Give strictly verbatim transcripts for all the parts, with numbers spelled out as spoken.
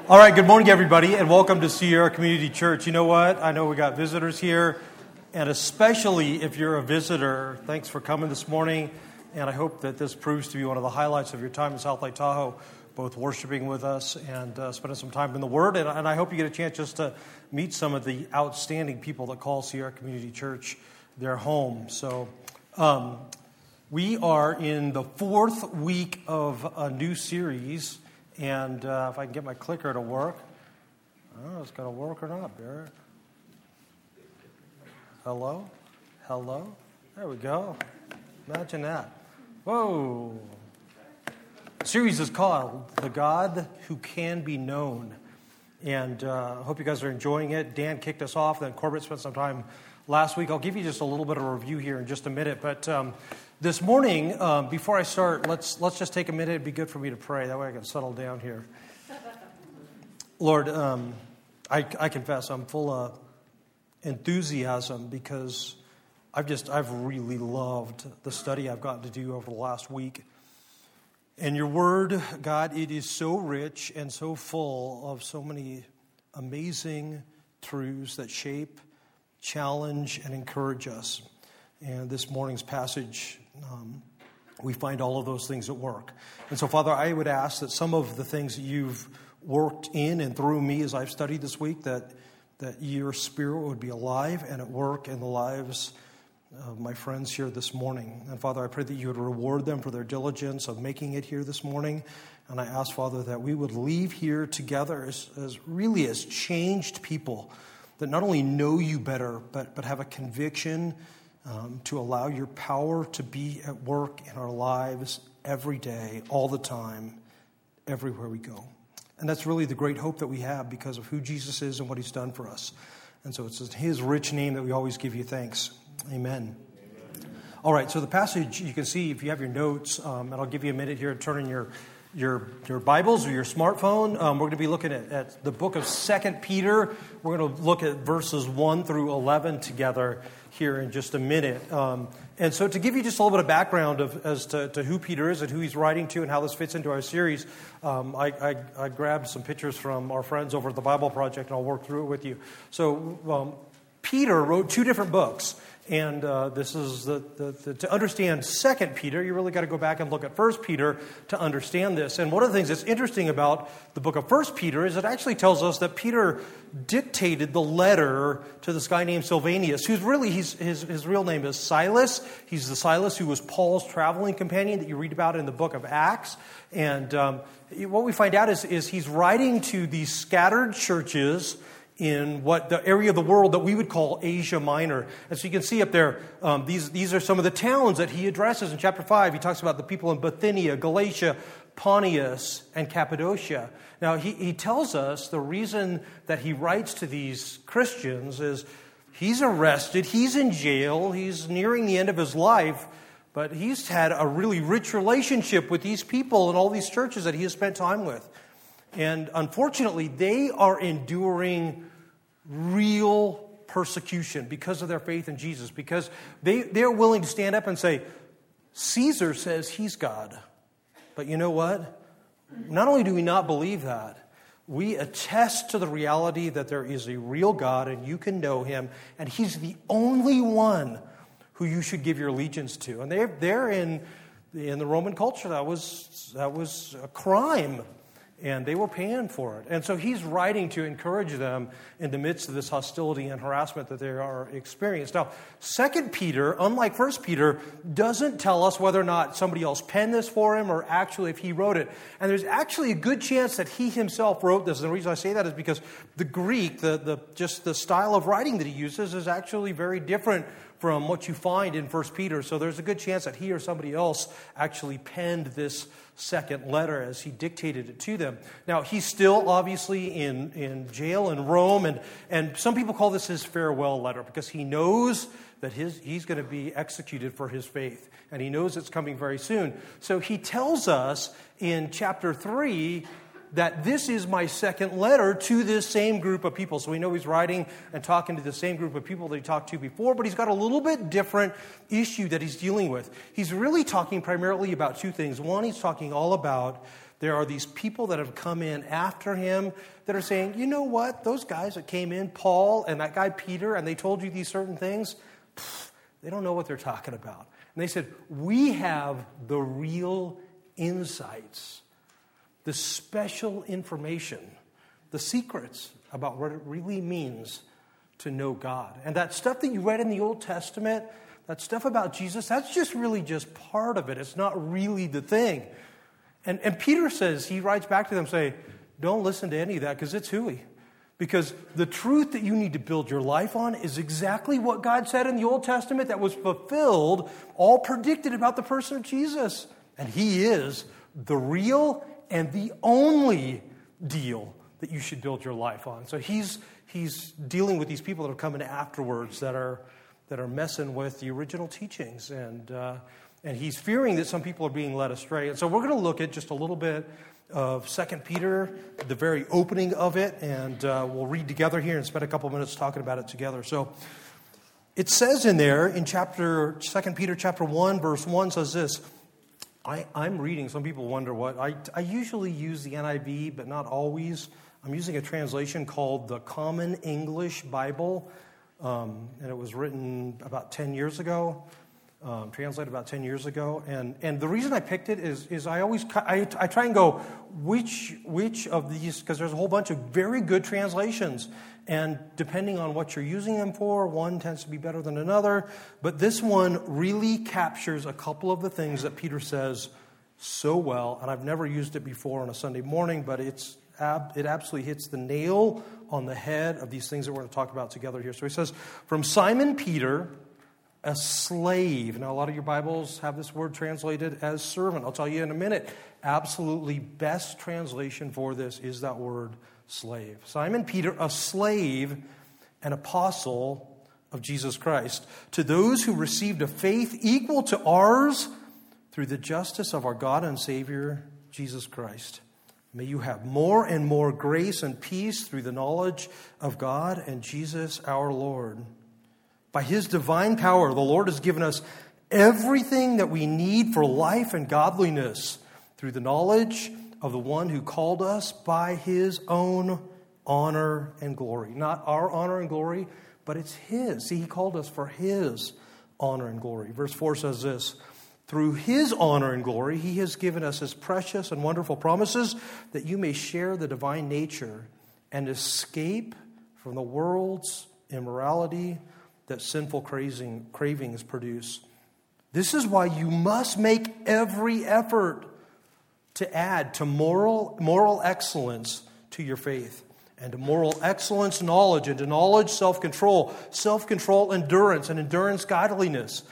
All right, good morning, everybody, and welcome to Sierra Community Church. You know what? I know we got visitors here, and especially if you're a visitor, thanks for coming this morning, and I hope that this proves to be one of the highlights of your time in South Lake Tahoe, both worshiping with us and uh, spending some time in the Word, and, and I hope you get a chance just to meet some of the outstanding people that call Sierra Community Church their home. So um, we are in the fourth week of a new series. And uh, if I can get my clicker to work. I don't know if it's going to work or not, Barrett. Hello? Hello? There we go. Imagine that. Whoa. The series is called The God Who Can Be Known. And uh, I hope you guys are enjoying it. Dan kicked us off. Then Corbett spent some time last week. I'll give you just a little bit of a review here in just a minute. But um, this morning, um, before I start, let's let's just take a minute. It'd be good for me to pray. That way I can settle down here. Lord, um, I, I confess I'm full of enthusiasm because I've just I've really loved the study I've gotten to do over the last week. And your word, God, it is so rich and so full of so many amazing truths that shape, challenge, and encourage us. And this morning's passage, um, we find all of those things at work. And so, Father, I would ask that some of the things that you've worked in and through me as I've studied this week, that that your Spirit would be alive and at work in the lives of my friends here this morning. And, Father, I pray that you would reward them for their diligence of making it here this morning. And I ask, Father, that we would leave here together as, as really as changed people that not only know you better, but, but have a conviction Um, to allow your power to be at work in our lives every day, all the time, everywhere we go. And that's really the great hope that we have because of who Jesus is and what he's done for us. And so it's in his rich name that we always give you thanks. Amen. Amen. All right, so the passage you can see if you have your notes, um, and I'll give you a minute here to turn in your your your Bibles or your smartphone. Um, we're going to be looking at, at the book of Second Peter. We're going to look at verses one through eleven together here in just a minute. Um, and so to give you just a little bit of background of, as to, to who Peter is and who he's writing to and how this fits into our series, um, I, I, I grabbed some pictures from our friends over at the Bible Project, and I'll work through it with you. So um, Peter wrote two different books. And uh, this is the, the, the to understand Second Peter, you really got to go back and look at First Peter to understand this. And one of the things that's interesting about the book of First Peter is it actually tells us that Peter dictated the letter to this guy named Silvanus, who's really he's, his his real name is Silas. He's the Silas who was Paul's traveling companion that you read about in the book of Acts. And um, what we find out is is he's writing to these scattered churches in what the area of the world that we would call Asia Minor. And so you can see up there, um, these, these are some of the towns that he addresses in chapter five. He talks about the people in Bithynia, Galatia, Pontus, and Cappadocia. Now, he, he tells us the reason that he writes to these Christians is he's arrested, he's in jail, he's nearing the end of his life, but he's had a really rich relationship with these people and all these churches that he has spent time with. And unfortunately, they are enduring real persecution because of their faith in Jesus, because they, they're willing to stand up and say, Caesar says he's God. But you know what? Not only do we not believe that, we attest to the reality that there is a real God and you can know him, and he's the only one who you should give your allegiance to. And they're, they're in, in the Roman culture, that was, that was a crime. And they were paying for it. And so he's writing to encourage them in the midst of this hostility and harassment that they are experiencing. Now, Second Peter, unlike First Peter, doesn't tell us whether or not somebody else penned this for him or actually if he wrote it. And there's actually a good chance that he himself wrote this. And the reason I say that is because the Greek, the, the just the style of writing that he uses is actually very different from what you find in First Peter. So there's a good chance that he or somebody else actually penned this second letter as he dictated it to them. Now, he's still obviously in, in jail in Rome, and, and some people call this his farewell letter because he knows that his, he's going to be executed for his faith, and he knows it's coming very soon. So he tells us in chapter three that this is my second letter to this same group of people. So we know he's writing and talking to the same group of people that he talked to before, but he's got a little bit different issue that he's dealing with. He's really talking primarily about two things. One, he's talking all about There are these people that have come in after him that are saying, you know what, those guys that came in, Paul and that guy Peter, and they told you these certain things, pff, they don't know what they're talking about. And they said, we have the real insights, the special information, the secrets about what it really means to know God. And that stuff that you read in the Old Testament, that stuff about Jesus, that's just really just part of it. It's not really the thing. And, and Peter says, he writes back to them, say, don't listen to any of that because it's hooey. Because the truth that you need to build your life on is exactly what God said in the Old Testament that was fulfilled, all predicted about the person of Jesus. And he is the real and the only deal that you should build your life on. So he's he's dealing with these people that are coming afterwards that are that are messing with the original teachings. And uh, and he's fearing that some people are being led astray. And so we're going to look at just a little bit of Second Peter, the very opening of it, and uh, we'll read together here and spend a couple minutes talking about it together. So it says in there, in chapter Second Peter chapter one, verse one says this. I, I'm reading, some people wonder what, I, I usually use the N I V, but not always. I'm using a translation called the Common English Bible, um, and it was written about ten years ago. Um, translated about ten years ago, and and the reason I picked it is is I always I, I try and go which which of these, because there's a whole bunch of very good translations, and depending on what you're using them for, one tends to be better than another. But this one really captures a couple of the things that Peter says so well, and I've never used it before on a Sunday morning, but it's ab, it absolutely hits the nail on the head of these things that we're going to talk about together here. So he says, from Simon Peter, a slave. Now, a lot of your Bibles have this word translated as servant. I'll tell you in a minute. Absolutely best translation for this is that word slave. Simon Peter, a slave, an apostle of Jesus Christ, to those who received a faith equal to ours through the justice of our God and Savior, Jesus Christ. May you have more and more grace and peace through the knowledge of God and Jesus our Lord. By his divine power, the Lord has given us everything that we need for life and godliness through the knowledge of the one who called us by his own honor and glory. Not our honor and glory, but it's his. See, he called us for his honor and glory. Verse four says this, through his honor and glory, he has given us his precious and wonderful promises that you may share the divine nature and escape from the world's immorality that sinful craving, cravings produce. This is why you must make every effort to add to moral, moral excellence to your faith, and to moral excellence, knowledge, and to knowledge, self-control, self-control, endurance, and endurance, godliness,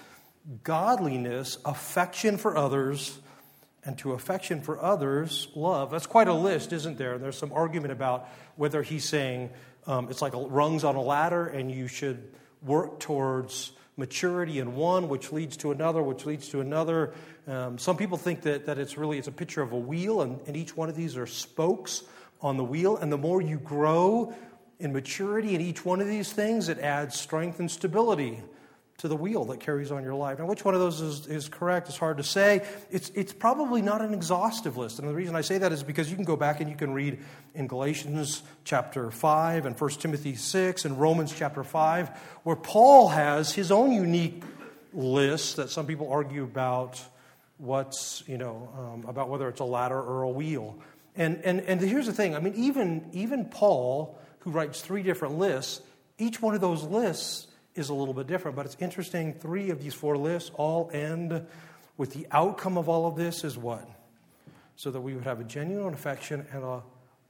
godliness, affection for others, and to affection for others, love. That's quite a list, isn't there? There's some argument about whether he's saying um, it's like a, rungs on a ladder, and you should work towards maturity in one, which leads to another, which leads to another. Um, some people think that, that it's really, it's a picture of a wheel, and, and each one of these are spokes on the wheel. And the more you grow in maturity in each one of these things, it adds strength and stability to the wheel that carries on your life. Now, which one of those is, is correct? It's hard to say. It's it's probably not an exhaustive list. And the reason I say that is because you can go back and you can read in Galatians chapter five and First Timothy six and Romans chapter five, where Paul has his own unique list that some people argue about what's, you know, um, about whether it's a ladder or a wheel. And, and, and here's the thing. I mean, even, even Paul, who writes three different lists, each one of those lists is a little bit different, but it's interesting. Three of these four lists all end with the outcome of all of this is what? So that we would have a genuine affection and a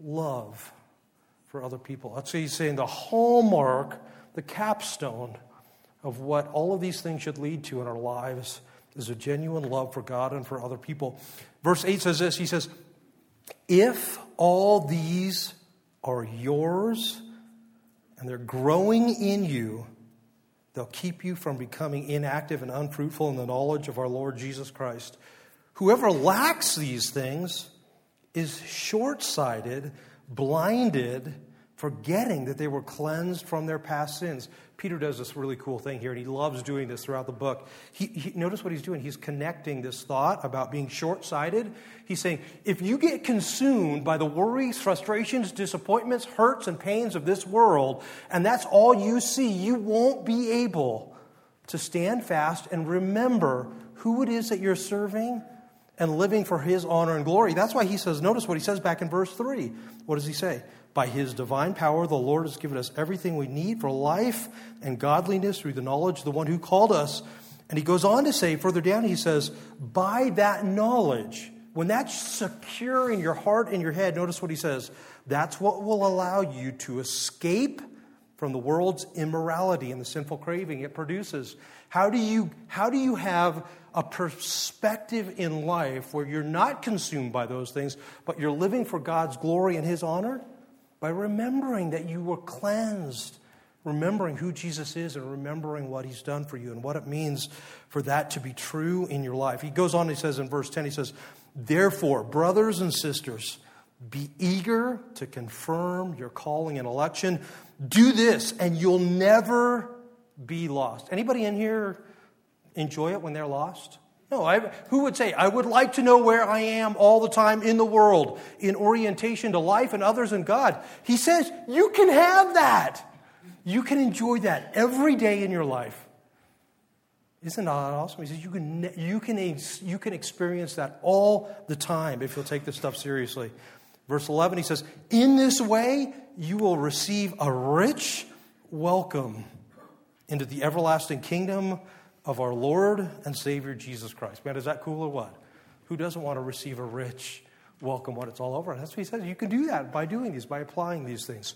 love for other people. That's what he's saying. The hallmark, the capstone of what all of these things should lead to in our lives is a genuine love for God and for other people. Verse eight says this. He says, if all these are yours and they're growing in you, they'll keep you from becoming inactive and unfruitful in the knowledge of our Lord Jesus Christ. Whoever lacks these things is short-sighted, blinded, forgetting that they were cleansed from their past sins. Peter does this really cool thing here, and he loves doing this throughout the book. He, he, notice what he's doing. He's connecting this thought about being short-sighted. He's saying, if you get consumed by the worries, frustrations, disappointments, hurts, and pains of this world, and that's all you see, you won't be able to stand fast and remember who it is that you're serving and living for His honor and glory. That's why he says, notice what he says back in verse three. What does he say? By His divine power, the Lord has given us everything we need for life and godliness through the knowledge of the one who called us. And he goes on to say, further down, he says, by that knowledge, when that's secure in your heart and your head, notice what he says, that's what will allow you to escape from the world's immorality and the sinful craving it produces. How do you, how do you have a perspective in life where you're not consumed by those things, but you're living for God's glory and His honor? By remembering that you were cleansed, remembering who Jesus is and remembering what He's done for you and what it means for that to be true in your life. He goes on, he says in verse ten, he says, therefore, brothers and sisters, be eager to confirm your calling and election. Do this and you'll never be lost. Anybody in here enjoy it when they're lost? No, I, who would say, I would like to know where I am all the time in the world, in orientation to life and others and God. He says, you can have that. You can enjoy that every day in your life. Isn't that awesome? He says, you can, you can, you can experience that all the time if you'll take this stuff seriously. Verse eleven, he says, in this way, you will receive a rich welcome into the everlasting kingdom of our Lord and Savior Jesus Christ. Man, is that cool or what? Who doesn't want to receive a rich welcome when it's all over? That's what he says. You can do that by doing these, by applying these things.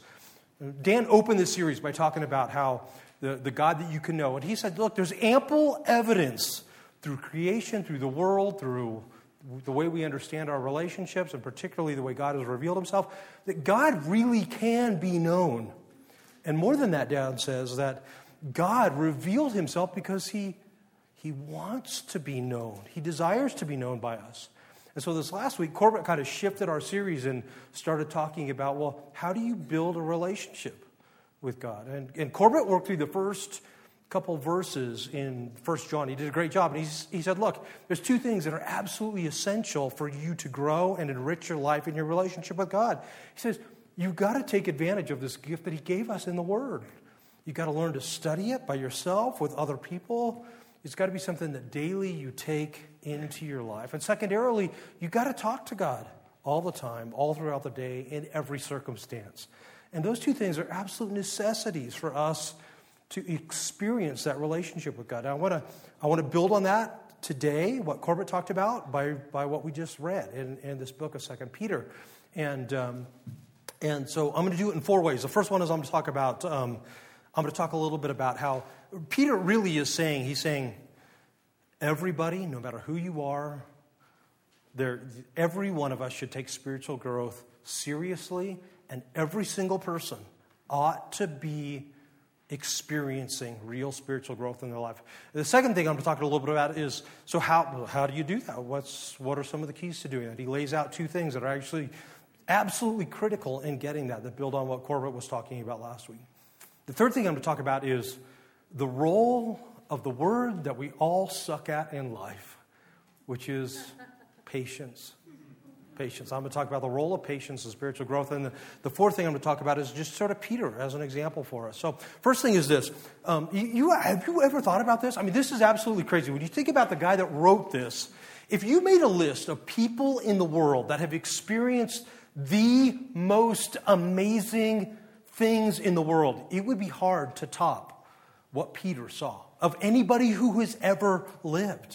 Dan opened this series by talking about how the, the God that you can know. And he said, look, there's ample evidence through creation, through the world, through the way we understand our relationships, and particularly the way God has revealed Himself, that God really can be known. And more than that, Dan says that God revealed Himself because He He wants to be known. He desires to be known by us. And so this last week, Corbett kind of shifted our series and started talking about, well, how do you build a relationship with God? And, and Corbett worked through the first couple verses in First John. He did a great job. And he's, he said, look, there's two things that are absolutely essential for you to grow and enrich your life and your relationship with God. He says, you've got to take advantage of this gift that He gave us in the Word. You've got to learn to study it by yourself, with other people. It's got to be something that daily you take into your life. And secondarily, you've got to talk to God all the time, all throughout the day, in every circumstance. And those two things are absolute necessities for us to experience that relationship with God. Now, I want to I want to build on that today, what Corbett talked about, by, by what we just read in, in this book of Second Peter. And, um, and so I'm going to do it in four ways. The first one is I'm going to talk about... Um, I'm going to talk a little bit about how Peter really is saying, he's saying, everybody, no matter who you are, there, every one of us should take spiritual growth seriously, and every single person ought to be experiencing real spiritual growth in their life. The second thing I'm going to talk a little bit about is, so how, how do you do that? What's, what are some of the keys to doing that? He lays out two things that are actually absolutely critical in getting that, that build on what Corbett was talking about last week. The third thing I'm going to talk about is the role of the word that we all suck at in life, which is patience. Patience. I'm going to talk about the role of patience in spiritual growth. And the, the fourth thing I'm going to talk about is just sort of Peter as an example for us. So first thing is this. Um, you, you, have you ever thought about this? I mean, this is absolutely crazy. When you think about the guy that wrote this, if you made a list of people in the world that have experienced the most amazing things in the world, it would be hard to top what Peter saw of anybody who has ever lived.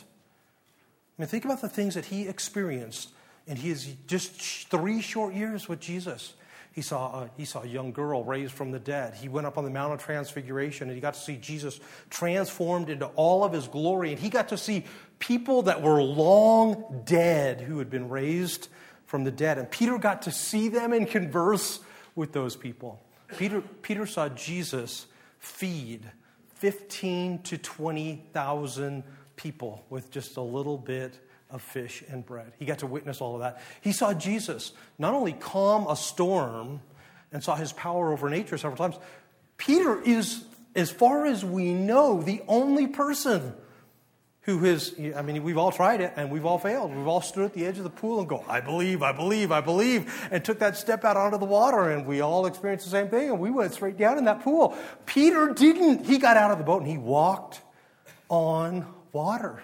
I mean, think about the things that he experienced in his just three short years with Jesus. He saw, a, he saw a young girl raised from the dead. He went up on the Mount of Transfiguration, and he got to see Jesus transformed into all of His glory. And he got to see people that were long dead who had been raised from the dead. And Peter got to see them and converse with those people. Peter, Peter saw Jesus feed fifteen to twenty thousand people with just a little bit of fish and bread. He got to witness all of that. He saw Jesus not only calm a storm and saw his power over nature several times. Peter is, as far as we know, the only person who has, I mean, we've all tried it and we've all failed. We've all stood at the edge of the pool and go, I believe, I believe, I believe, and took that step out onto the water, and we all experienced the same thing, and we went straight down in that pool. Peter didn't. He got out of the boat and he walked on water.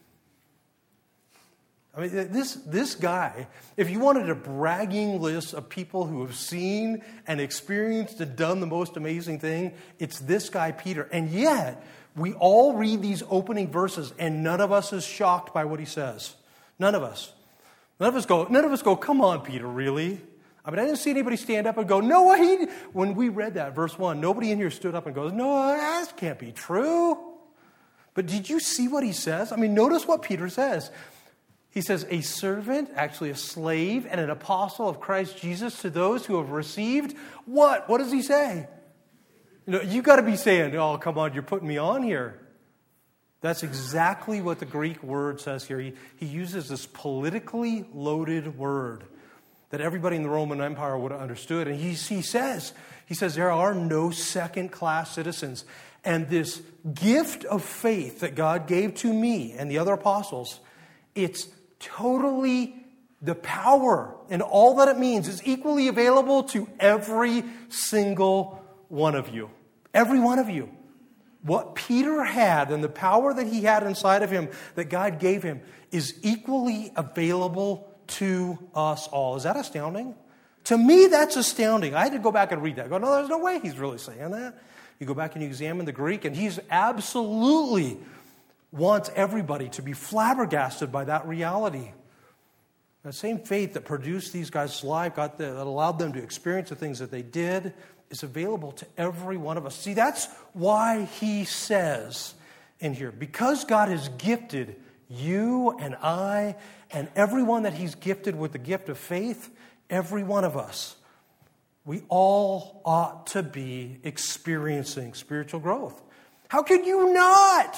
I mean, this, this guy, if you wanted a bragging list of people who have seen and experienced and done the most amazing thing, it's this guy, Peter. And yet, we all read these opening verses, and none of us is shocked by what he says. None of us. None of us go, none of us go, come on, Peter, really? I mean, I didn't see anybody stand up and go, no, he, when we read that, verse one, nobody in here stood up and goes, no, that can't be true. But did you see what he says? I mean, notice what Peter says. He says, a servant, actually a slave, and an apostle of Christ Jesus to those who have received what? What does he say? You know, you got to be saying, oh, come on, you're putting me on here. That's exactly what the Greek word says here. He, he uses this politically loaded word that everybody in the Roman Empire would have understood. And he, he says, he says, there are no second-class citizens. And this gift of faith that God gave to me and the other apostles, it's totally, the power and all that it means is equally available to every single one of you. Every one of you. What Peter had and the power that he had inside of him that God gave him is equally available to us all. Is that astounding? To me, that's astounding. I had to go back and read that. I go, no, there's no way he's really saying that. You go back and you examine the Greek, and he's absolutely wants everybody to be flabbergasted by that reality. That same faith that produced these guys' life, got the, that allowed them to experience the things that they did, is available to every one of us. See, that's why he says in here, because God has gifted you and I and everyone that he's gifted with the gift of faith, every one of us, we all ought to be experiencing spiritual growth. How could you not?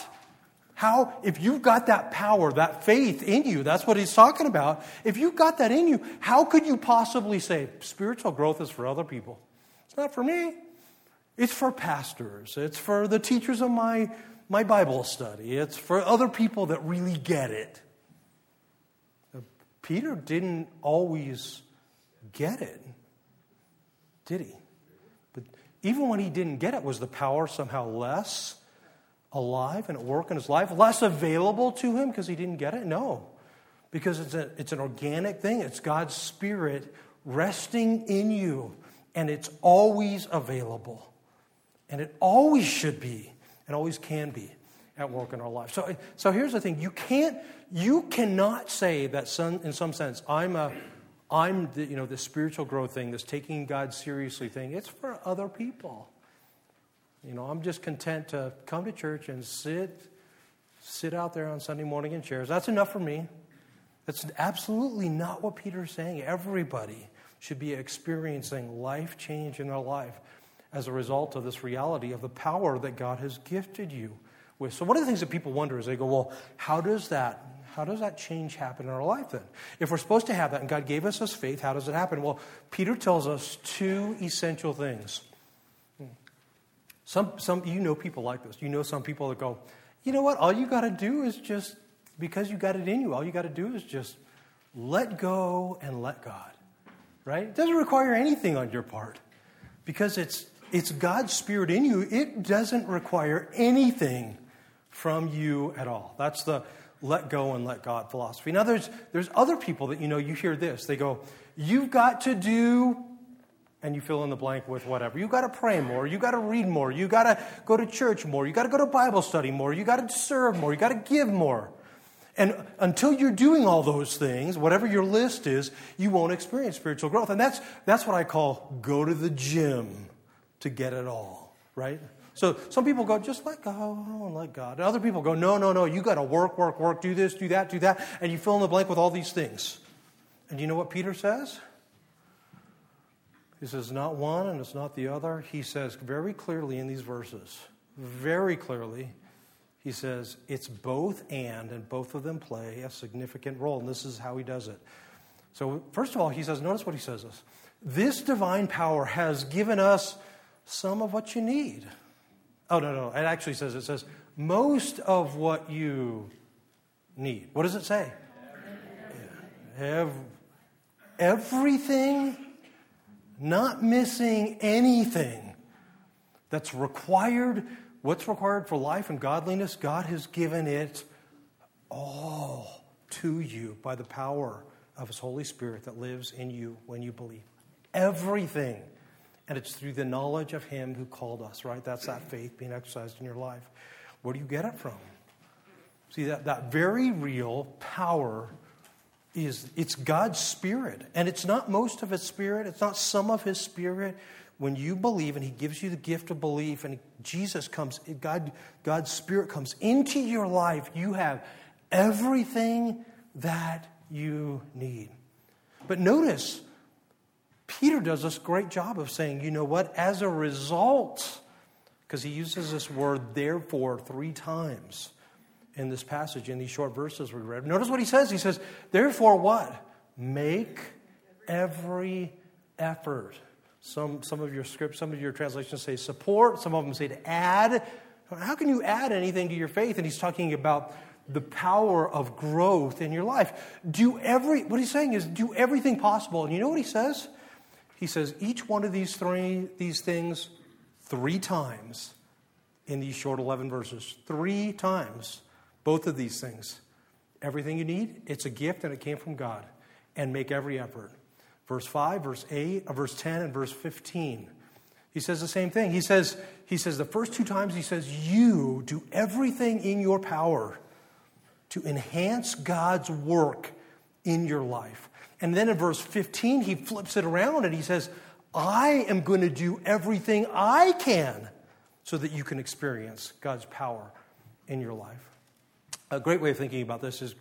How, if you've got that power, that faith in you, that's what he's talking about. If you've got that in you, how could you possibly say spiritual growth is for other people? It's not for me. It's for pastors. It's for the teachers of my, my Bible study. It's for other people that really get it. Peter didn't always get it, did he? But even when he didn't get it, was the power somehow less alive and at work in his life, less available to him because he didn't get it? No, because it's a, it's an organic thing. It's God's Spirit resting in you, and it's always available, and it always should be, and always can be at work in our life. So, so here's the thing: you can't, you cannot say that some, in some sense, I'm a, I'm the, you know, the spiritual growth thing, this taking God seriously thing. It's for other people. You know, I'm just content to come to church and sit, sit out there on Sunday morning in chairs. That's enough for me. That's absolutely not what Peter's saying. Everybody should be experiencing life change in their life as a result of this reality of the power that God has gifted you with. So one of the things that people wonder is they go, well, how does that, how does that change happen in our life then? If we're supposed to have that and God gave us this faith, how does it happen? Well, Peter tells us two essential things. Some, some, you know people like this. You know some people that go, you know what? All you got to do is just, because you got it in you, all you got to do is just let go and let God, right? It doesn't require anything on your part because it's it's God's Spirit in you. It doesn't require anything from you at all. That's the let go and let God philosophy. Now, there's there's other people that, you know, you hear this. They go, you've got to do, and you fill in the blank with whatever. You got to pray more. You got to read more. You got to go to church more. You got to go to Bible study more. You got to serve more. You got to give more. And until you're doing all those things, whatever your list is, you won't experience spiritual growth. And that's that's what I call go to the gym to get it all, right? So some people go, just let go and let God. And other people go, no, no, no, you got to work, work, work, do this, do that, do that. And you fill in the blank with all these things. And you know what Peter says? He says, not one and it's not the other. He says very clearly in these verses, very clearly, he says it's both and, and both of them play a significant role. And this is how he does it. So first of all, he says, notice what he says. this divine power has given us some of what you need. Oh, no, no. It actually says, it says, most of what you need. What does it say? Have everything, not missing anything that's required. What's required for life and godliness? God has given it all to you by the power of His Holy Spirit that lives in you when you believe. Everything. And it's through the knowledge of Him who called us, right? That's that faith being exercised in your life. Where do you get it from? See, that, that very real power is, it's God's Spirit. And it's not most of His Spirit. It's not some of His Spirit. When you believe and He gives you the gift of belief and Jesus comes, God, God's Spirit comes into your life, you have everything that you need. But notice, Peter does this great job of saying, you know what, as a result, because he uses this word therefore three times in this passage, in these short verses we read. Notice what he says. He says, therefore what? Make every effort. Some, some of your scripts, some of your translations say support. Some of them say to add. How can you add anything to your faith? And he's talking about the power of growth in your life. Do every, what he's saying is do everything possible. And you know what he says? He says each one of these three, these things three times in these short eleven verses. Three times. Both of these things. Everything you need, it's a gift and it came from God. And make every effort. Verse five, verse eight, verse ten, and verse fifteen. He says the same thing. He says, he says the first two times, he says, you do everything in your power to enhance God's work in your life. And then in verse fifteen, he flips it around and he says, I am going to do everything I can so that you can experience God's power in your life. A great way of thinking about this is,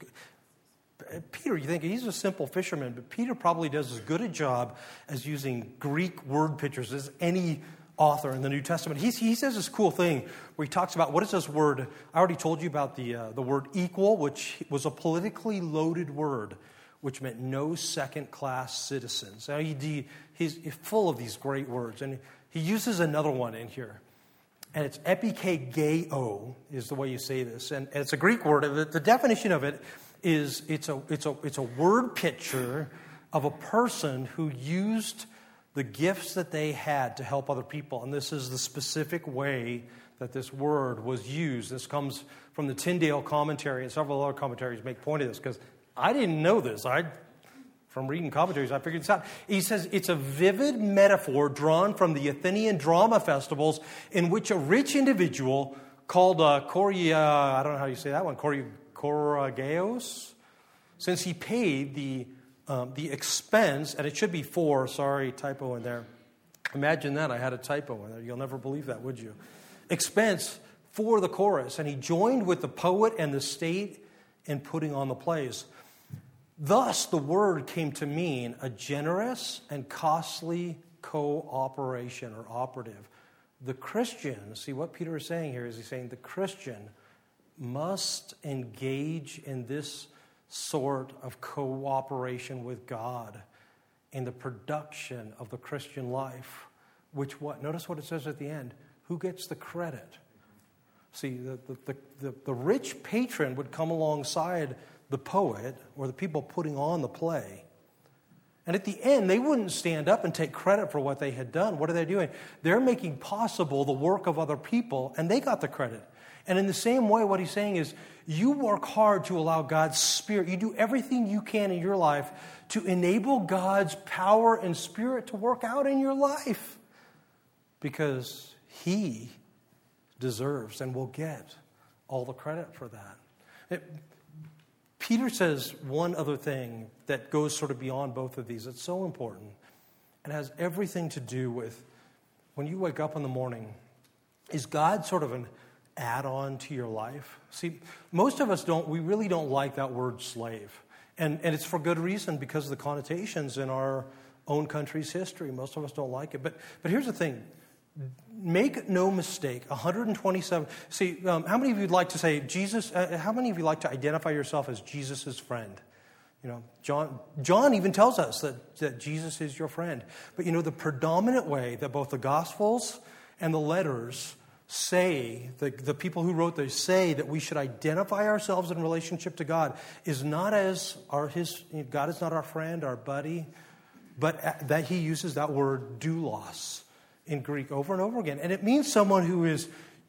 Peter, you think he's a simple fisherman, but Peter probably does as good a job as using Greek word pictures as any author in the New Testament. He, he says this cool thing where he talks about, what is this word? I already told you about the, uh, the word equal, which was a politically loaded word, which meant no second-class citizens. Now, he, he's full of these great words, and he uses another one in here. And it's epikegeo is the way you say this. And it's a Greek word. The, the definition of it is it's a, it's a, it's a word picture of a person who used the gifts that they had to help other people. And this is the specific way that this word was used. This comes from the Tyndale commentary, and several other commentaries make point of this, because I didn't know this. I, from reading commentaries, I figured this out. He says it's a vivid metaphor drawn from the Athenian drama festivals in which a rich individual called uh, Koria, I don't know how you say that one, Koria, Korageos, since he paid the um, the expense, and it should be four, sorry, typo in there. Imagine that, I had a typo in there. You'll never believe that, would you? Expense for the chorus, and he joined with the poet and the state in putting on the plays. Thus, the word came to mean a generous and costly cooperation or operative. The Christian, see what Peter is saying here is he's saying the Christian must engage in this sort of cooperation with God in the production of the Christian life. Which what? Notice what it says at the end. Who gets the credit? See, the, the, the, the rich patron would come alongside the poet or the people putting on the play. And at the end, they wouldn't stand up and take credit for what they had done. What are they doing? They're making possible the work of other people, and they got the credit. And in the same way, what he's saying is, you work hard to allow God's Spirit. You do everything you can in your life to enable God's power and Spirit to work out in your life. Because He deserves and will get all the credit for that. It, Peter says one other thing that goes sort of beyond both of these. It's so important. It has everything to do with when you wake up in the morning, is God sort of an add-on to your life? See, most of us don't, we really don't like that word slave. And, and it's for good reason, because of the connotations in our own country's history. Most of us don't like it. But, but here's the thing. Make no mistake, one hundred twenty-seven. See, um, how many of you would like to say Jesus? Uh, how many of you like to identify yourself as Jesus' friend? You know, John, John even tells us that, that Jesus is your friend. But you know, the predominant way that both the Gospels and the letters say, the, the people who wrote these say that we should identify ourselves in relationship to God is not as our his God is not our friend, our buddy, but that he uses that word doulos in Greek over and over again. And it means someone who is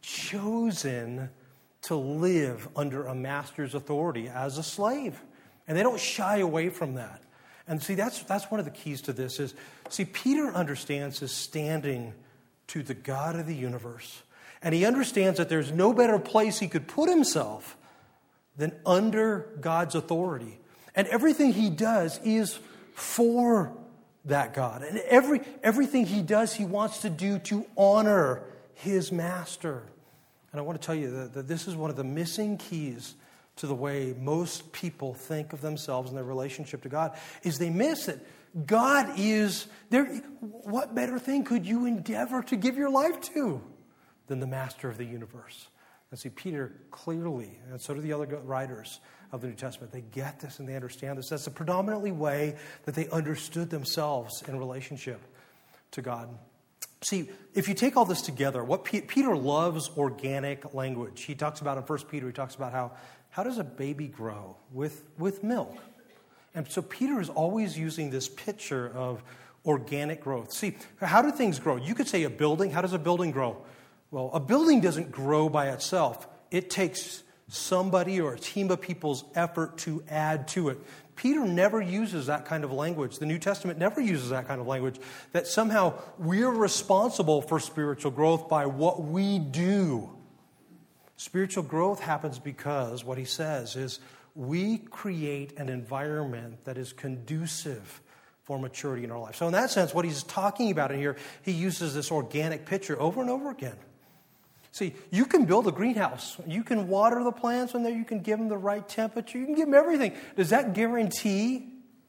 chosen to live under a master's authority as a slave. And they don't shy away from that. And see, that's that's one of the keys to this is, see, Peter understands his standing to the God of the universe. And he understands that there's no better place he could put himself than under God's authority. And everything he does is for that God. And every everything he does, he wants to do to honor his master. And I want to tell you that, that this is one of the missing keys to the way most people think of themselves and their relationship to God, is they miss it. God is there. What better thing could you endeavor to give your life to than the master of the universe? And see, Peter clearly, and so do the other writers of the New Testament, they get this and they understand this. That's the predominantly way that they understood themselves in relationship to God. See, if you take all this together, what P- Peter loves organic language. He talks about in First Peter, he talks about how, how does a baby grow? With, with milk. And so Peter is always using this picture of organic growth. See, how do things grow? You could say a building. How does a building grow? Well, a building doesn't grow by itself. It takes somebody or a team of people's effort to add to it. Peter never uses that kind of language. The New Testament never uses that kind of language, that somehow we're responsible for spiritual growth by what we do. Spiritual growth happens because what he says is we create an environment that is conducive for maturity in our life. So in that sense, what he's talking about in here, he uses this organic picture over and over again. See, you can build a greenhouse. You can water the plants in there. You can give them the right temperature. You can give them everything. Does that guarantee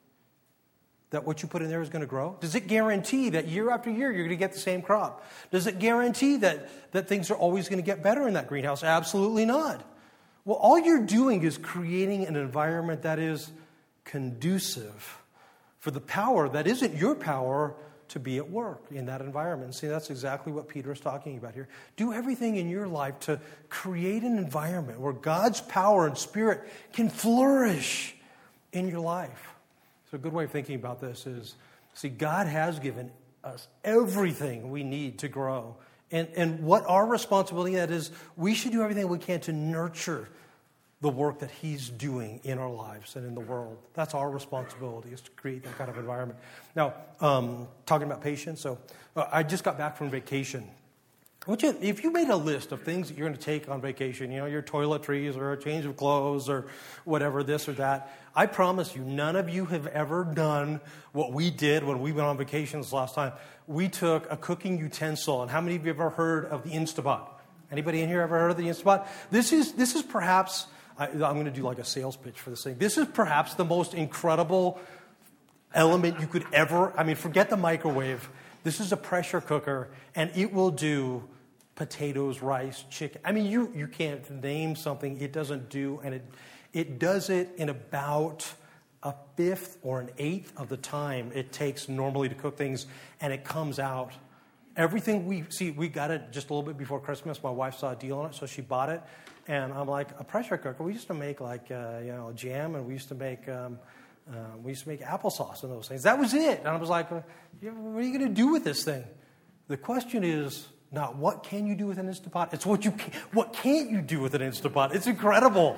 that what you put in there is going to grow? Does it guarantee that year after year you're going to get the same crop? Does it guarantee that, that things are always going to get better in that greenhouse? Absolutely not. Well, all you're doing is creating an environment that is conducive for the power that isn't your power to be at work in that environment. See, that's exactly what Peter is talking about here. Do everything in your life to create an environment where God's power and spirit can flourish in your life. So a good way of thinking about this is, see, God has given us everything we need to grow. And, and what our responsibility that is, we should do everything we can to nurture the work that he's doing in our lives and in the world. That's our responsibility, is to create that kind of environment. Now, um, talking about patience, so uh, I just got back from vacation. Would you, if you made a list of things that you're going to take on vacation, you know, your toiletries or a change of clothes or whatever, this or that, I promise you, none of you have ever done what we did when we went on vacation this last time. We took a cooking utensil, and how many of you have ever heard of the Instapot? Anybody in here ever heard of the Instapot? This is this is perhaps... I, I'm going to do like a sales pitch for this thing. This is perhaps the most incredible element you could ever, I mean, forget the microwave. This is a pressure cooker, and it will do potatoes, rice, chicken. I mean, you, you can't name something it doesn't do, and it it does it in about a fifth or an eighth of the time it takes normally to cook things, and it comes out. Everything we see, we got it just a little bit before Christmas. My wife saw a deal on it, so she bought it. And I'm like, a pressure cooker. We used to make like uh, you know jam, and we used to make um, uh, we used to make applesauce and those things. That was it. And I was like, what are you going to do with this thing? The question is not what can you do with an Instapot. It's what you can, what can't you do with an Instapot. It's incredible.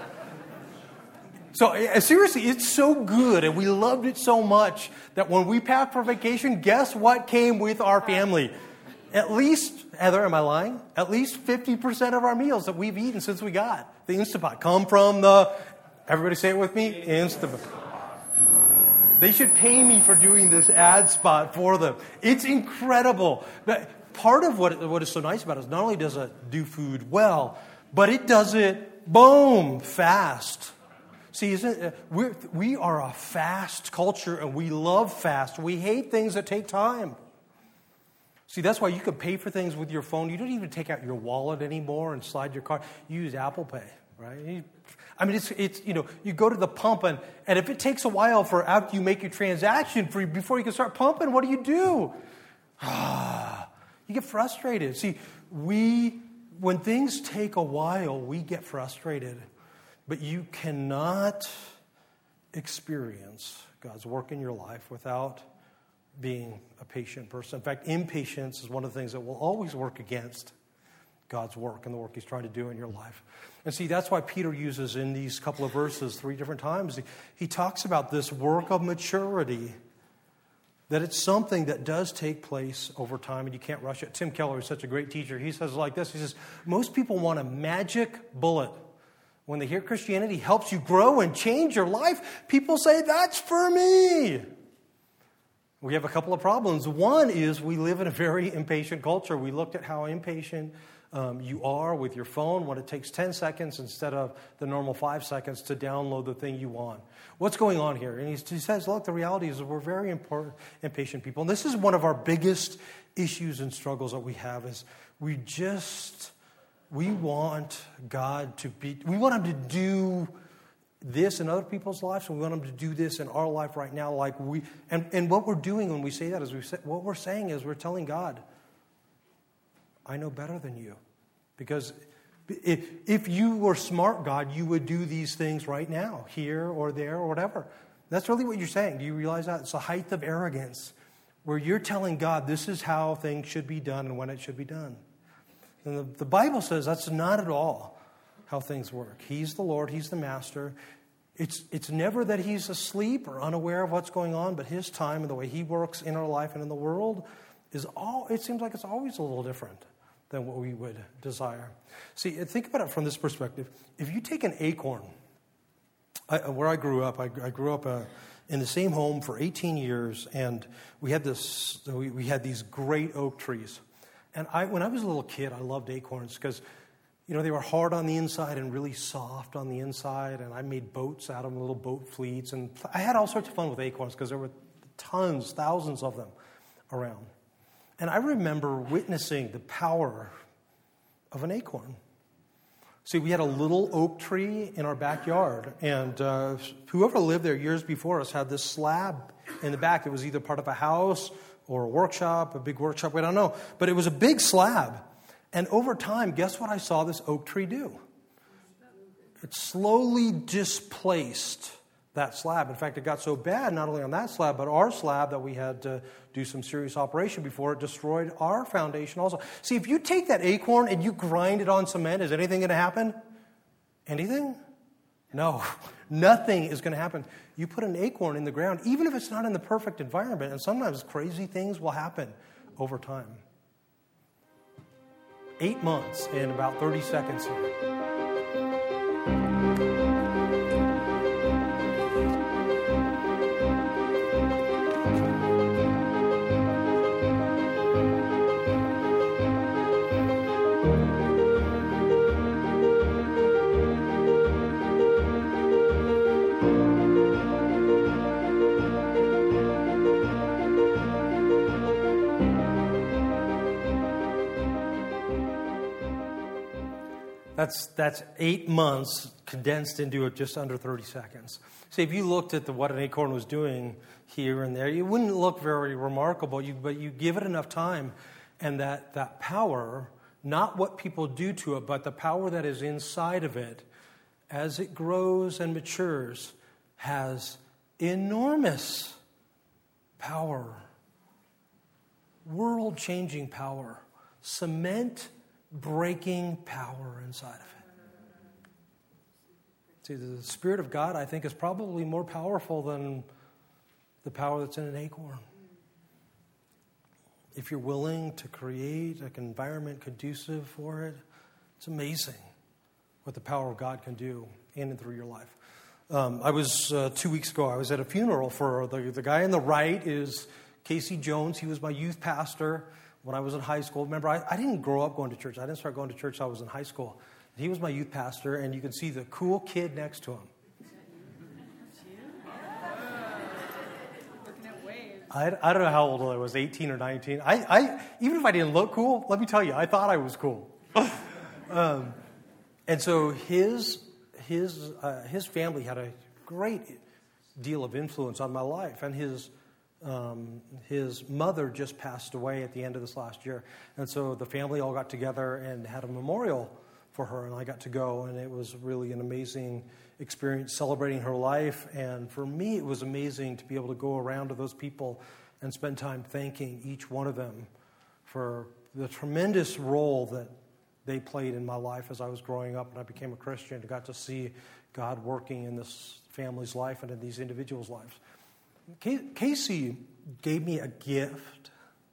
So uh, seriously, it's so good, and we loved it so much that when we packed for vacation, guess what came with our family? At least, Heather, am I lying? At least fifty percent of our meals that we've eaten since we got the Instapot come from the, everybody say it with me, Instapot. They should pay me for doing this ad spot for them. It's incredible. But part of what, what is so nice about it is not only does it do food well, but it does it, boom, fast. See, isn't it, we're, we are a fast culture, and we love fast. We hate things that take time. See, that's why you can pay for things with your phone. You don't even take out your wallet anymore and slide your card. You use Apple Pay. right? You, I mean, it's, it's, you know, you go to the pump, and, and if it takes a while for after you make your transaction for before you can start pumping, what do you do? Ah, you get frustrated. See, we, when things take a while, we get frustrated. But you cannot experience God's work in your life without being a patient person. In fact, impatience is one of the things that will always work against God's work and the work he's trying to do in your life. And see, that's why Peter uses in these couple of verses three different times. He, he talks about this work of maturity, that it's something that does take place over time and you can't rush it. Tim Keller is such a great teacher. He says like this, he says, most people want a magic bullet. When they hear Christianity helps you grow and change your life, people say, that's for me. We have a couple of problems. One is we live in a very impatient culture. We looked at how impatient um, you are with your phone when it takes ten seconds instead of the normal five seconds to download the thing you want. What's going on here? And he says, look, the reality is that we're very important, impatient people. And this is one of our biggest issues and struggles that we have is we just, we want God to be, we want him to do this in other people's lives, and we want him to do this in our life right now. Like we, and, and what we're doing when we say that is we say, what we're saying is we're telling God, I know better than you. Because if, if you were smart, God, you would do these things right now, here or there or whatever. That's really what you're saying. Do you realize that? It's a height of arrogance where you're telling God this is how things should be done and when it should be done. And the, the Bible says that's not at all how things work. He's the Lord. He's the master. It's, it's never that he's asleep or unaware of what's going on, but his time and the way he works in our life and in the world is all, it seems like it's always a little different than what we would desire. See, think about it from this perspective. If you take an acorn, I, where I grew up, I, I grew up uh, in the same home for eighteen years, and we had this, we, we had these great oak trees. And I, when I was a little kid, I loved acorns because, you know, they were hard on the inside and really soft on the inside, and I made boats out of them, little boat fleets, and I had all sorts of fun with acorns because there were tons, thousands of them around. And I remember witnessing the power of an acorn. See, we had a little oak tree in our backyard, and uh, whoever lived there years before us had this slab in the back. It was either part of a house or a workshop, a big workshop, we don't know. But it was a big slab. And over time, guess what I saw this oak tree do? It slowly displaced that slab. In fact, it got so bad, not only on that slab, but our slab, that we had to do some serious operation before it destroyed our foundation also. See, if you take that acorn and you grind it on cement, is anything going to happen? Anything? No, nothing is going to happen. You put an acorn in the ground, even if it's not in the perfect environment, and sometimes crazy things will happen over time. Eight months in about thirty seconds here. That's that's eight months condensed into just under thirty seconds. See, if you looked at the, what an acorn was doing here and there, it wouldn't look very remarkable, you, but you give it enough time, and that, that power, not what people do to it, but the power that is inside of it, as it grows and matures, has enormous power, world-changing power, cement breaking power inside of it. See, the Spirit of God, I think, is probably more powerful than the power that's in an acorn. If you're willing to create an environment conducive for it, it's amazing what the power of God can do in and through your life. Um, I was, uh, two weeks ago, I was at a funeral for the, the guy on the right is Casey Jones. He was my youth pastor when I was in high school. Remember, I, I didn't grow up going to church. I didn't start going to church until I was in high school. He was my youth pastor, and you can see the cool kid next to him. I, I don't know how old I was, eighteen or nineteen. I, I even if I didn't look cool, let me tell you, I thought I was cool. um, and so his his uh, his family had a great deal of influence on my life, and his um, his mother just passed away at the end of this last year, and so the family all got together and had a memorial for her, and I got to go, and it was really an amazing experience celebrating her life. And for me, it was amazing to be able to go around to those people and spend time thanking each one of them for the tremendous role that they played in my life as I was growing up and I became a Christian and got to see God working in this family's life and in these individuals' lives. Casey gave me a gift.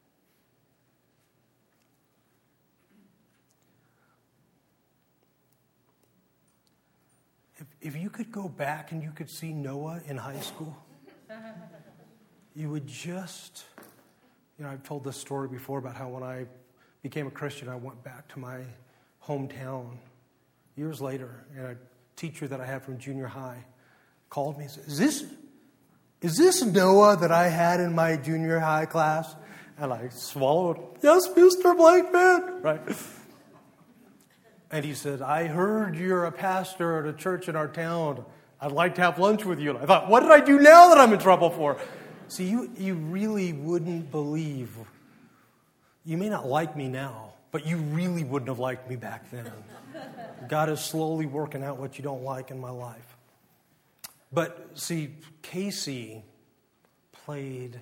If, if you could go back and you could see Noah in high school, you would just, you know, I've told this story before about how when I became a Christian, I went back to my hometown years later, and a teacher that I had from junior high called me and said, is this, is this Noah that I had in my junior high class? And I swallowed, yes, Mister Blakeman, right? And he said, I heard you're a pastor at a church in our town. I'd like to have lunch with you. And I thought, what did I do now that I'm in trouble for? See, you, you really wouldn't believe. You may not like me now, but you really wouldn't have liked me back then. God is slowly working out what you don't like in my life. But see, Casey played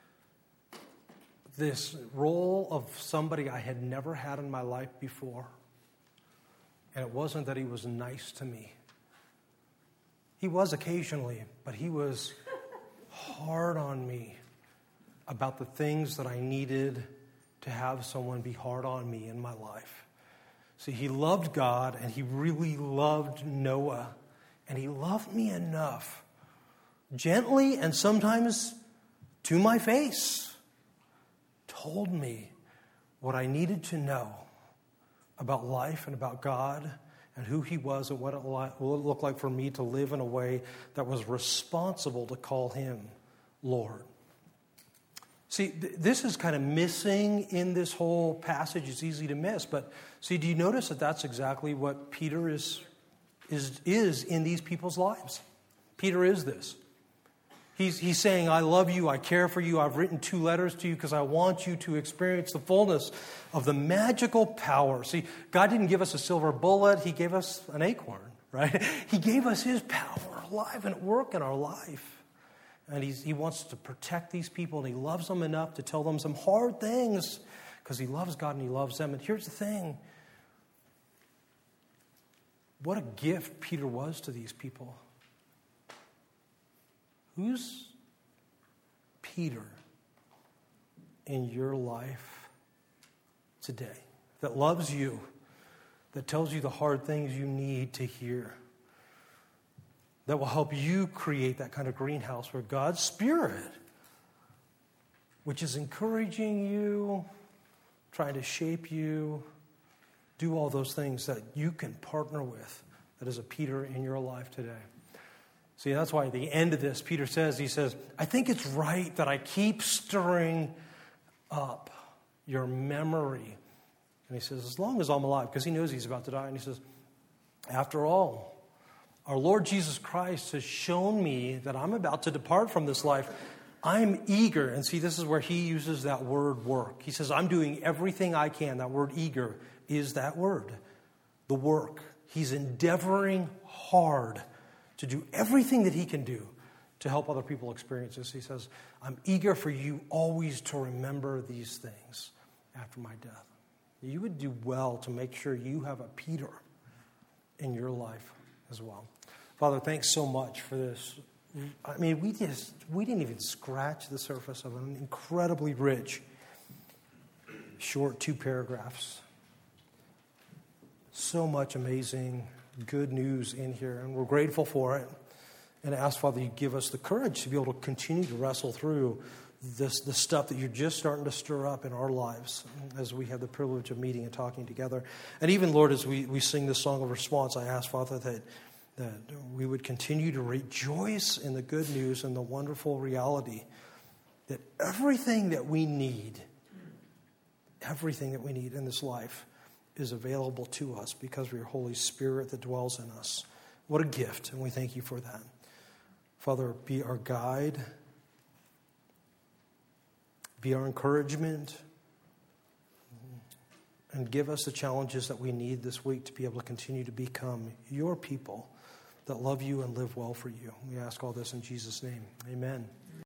this role of somebody I had never had in my life before. And it wasn't that he was nice to me. He was occasionally, but he was hard on me about the things that I needed to have someone be hard on me in my life. See, he loved God, and he really loved Noah, and he loved me enough, gently and sometimes to my face, told me what I needed to know about life and about God and who he was and what it looked like for me to live in a way that was responsible to call him Lord. See, th- this is kind of missing in this whole passage. It's easy to miss. But see, do you notice that that's exactly what Peter is, is, is in these people's lives? Peter is this. He's, he's saying, I love you, I care for you, I've written two letters to you because I want you to experience the fullness of the magical power. See, God didn't give us a silver bullet, he gave us an acorn, right? He gave us his power alive and at work in our life. And he's, he wants to protect these people, and he loves them enough to tell them some hard things because he loves God and he loves them. And here's the thing. What a gift Peter was to these people. Who's Peter in your life today that loves you, that tells you the hard things you need to hear, that will help you create that kind of greenhouse where God's Spirit, which is encouraging you, trying to shape you, do all those things that you can partner with, that is a Peter in your life today. See, that's why at the end of this, Peter says, he says, I think it's right that I keep stirring up your memory. And he says, as long as I'm alive, because he knows he's about to die. And he says, after all, our Lord Jesus Christ has shown me that I'm about to depart from this life. I'm eager. And see, this is where he uses that word work. He says, I'm doing everything I can. That word eager is that word, the work. He's endeavoring hard to do everything that he can do to help other people experience this. He says, I'm eager for you always to remember these things after my death. You would do well to make sure you have a Peter in your life as well. Father, thanks so much for this. I mean, we just, we didn't even scratch the surface of an incredibly rich, short two paragraphs. So much amazing good news in here, and we're grateful for it. And ask, Father, you give us the courage to be able to continue to wrestle through this the stuff that you're just starting to stir up in our lives as we have the privilege of meeting and talking together. And even, Lord, as we, we sing this song of response, I ask, Father, that, that we would continue to rejoice in the good news and the wonderful reality that everything that we need, everything that we need in this life is available to us because of your Holy Spirit that dwells in us. What a gift, and we thank you for that. Father, be our guide, be our encouragement, and give us the challenges that we need this week to be able to continue to become your people that love you and live well for you. We ask all this in Jesus' name. Amen.